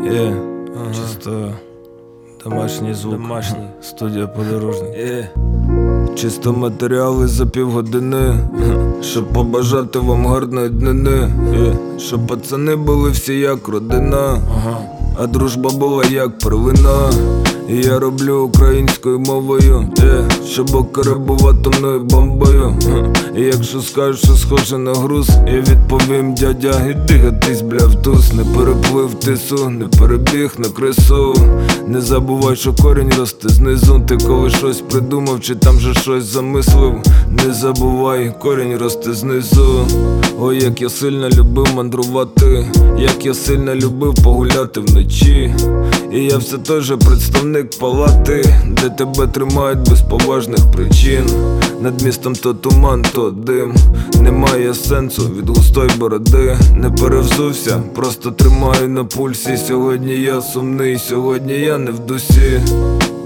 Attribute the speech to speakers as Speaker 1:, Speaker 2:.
Speaker 1: Чисто домашній звук, студія Подорожник. Чисто матеріали за півгодини, щоб побажати вам гарної днини, щоб пацани були всі як родина, а дружба була як первина. І я роблю українською мовою, щоб океребув атомною бомбою. І якщо скажеш, що схоже на груз, я відповім: дядя, іди гатись, бля, в туз. Не переплив тису, не перебіг на крису. Не забувай, що корінь росте знизу. Ти коли щось придумав, чи там же щось замислив, не забувай, корінь росте знизу. Ой, як я сильно любив мандрувати, як я сильно любив погуляти вночі. І я все той же представник палати, де тебе тримають без поважних причин. Над містом то туман, то дим, немає сенсу від густої бороди. Не перевзувся, просто тримаю на пульсі. Сьогодні я сумний, сьогодні я не в дусі.